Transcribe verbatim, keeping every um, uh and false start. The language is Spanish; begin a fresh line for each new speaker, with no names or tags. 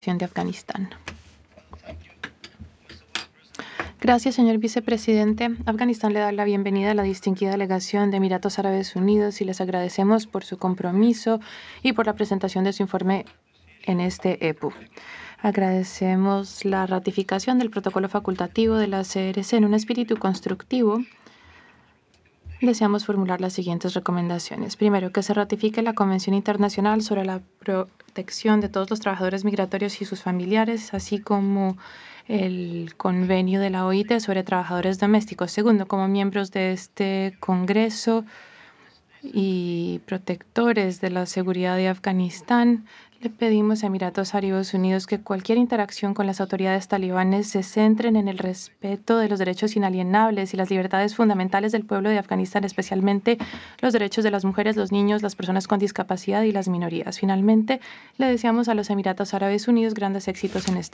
de Afganistán. Gracias, señor vicepresidente. Afganistán le da la bienvenida a la distinguida delegación de Emiratos Árabes Unidos y les agradecemos por su compromiso y por la presentación de su informe en este E P U. Agradecemos la ratificación del protocolo facultativo de la C R C en un espíritu constructivo. Deseamos formular las siguientes recomendaciones. Primero, que se ratifique la Convención Internacional sobre la Protección de todos los trabajadores migratorios y sus familiares, así como el convenio de la O I T sobre trabajadores domésticos. Segundo, como miembros de este Congreso y protectores de la seguridad de Afganistán, le pedimos a Emiratos Árabes Unidos que cualquier interacción con las autoridades talibanes se centren en el respeto de los derechos inalienables y las libertades fundamentales del pueblo de Afganistán, especialmente los derechos de las mujeres, los niños, las personas con discapacidad y las minorías. Finalmente, le deseamos a los Emiratos Árabes Unidos grandes éxitos en este